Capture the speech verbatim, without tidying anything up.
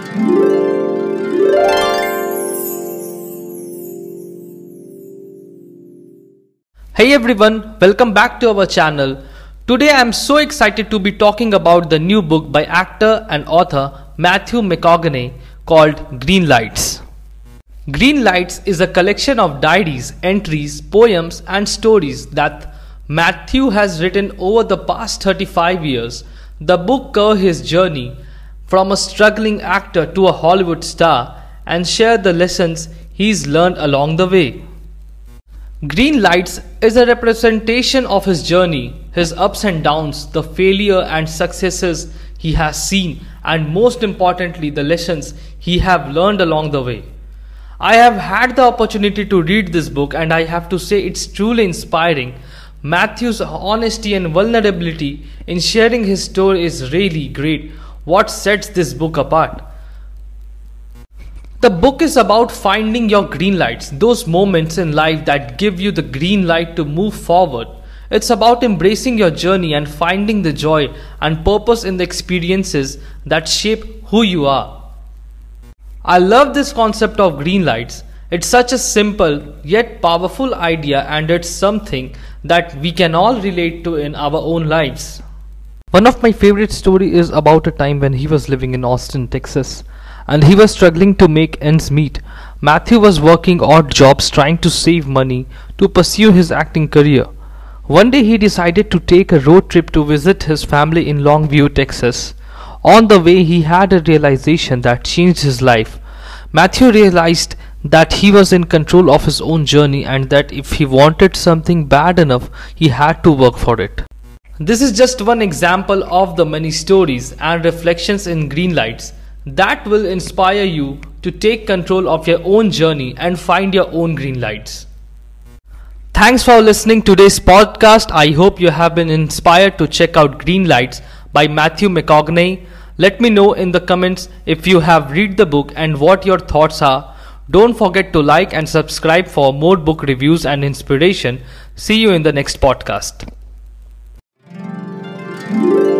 Hey everyone, welcome back to our channel. Today I am so excited to be talking about the new book by actor and author Matthew McConaughey called Green Lights. Green Lights is a collection of diaries, entries, poems and stories that Matthew has written over the past thirty-five years. The book covers his journey from a struggling actor to a Hollywood star and share the lessons he's learned along the way. Green Lights is a representation of his journey, his ups and downs, the failure and successes he has seen, and most importantly the lessons he have learned along the way. I have had the opportunity to read this book and I have to say it's truly inspiring. Matthew's honesty and vulnerability in sharing his story is really great. What sets this book apart? The book is about finding your green lights, those moments in life that give you the green light to move forward. It's about embracing your journey and finding the joy and purpose in the experiences that shape who you are. I love this concept of green lights. It's such a simple yet powerful idea, and it's something that we can all relate to in our own lives. One of my favorite stories is about a time when he was living in Austin, Texas, and he was struggling to make ends meet. Matthew was working odd jobs trying to save money to pursue his acting career. One day he decided to take a road trip to visit his family in Longview, Texas. On the way he had a realization that changed his life. Matthew realized that he was in control of his own journey and that if he wanted something bad enough, he had to work for it. This is just one example of the many stories and reflections in Green Lights that will inspire you to take control of your own journey and find your own green lights. Thanks for listening to today's podcast. I hope you have been inspired to check out Green Lights by Matthew McConaughey. Let me know in the comments if you have read the book and what your thoughts are. Don't forget to like and subscribe for more book reviews and inspiration. See you in the next podcast.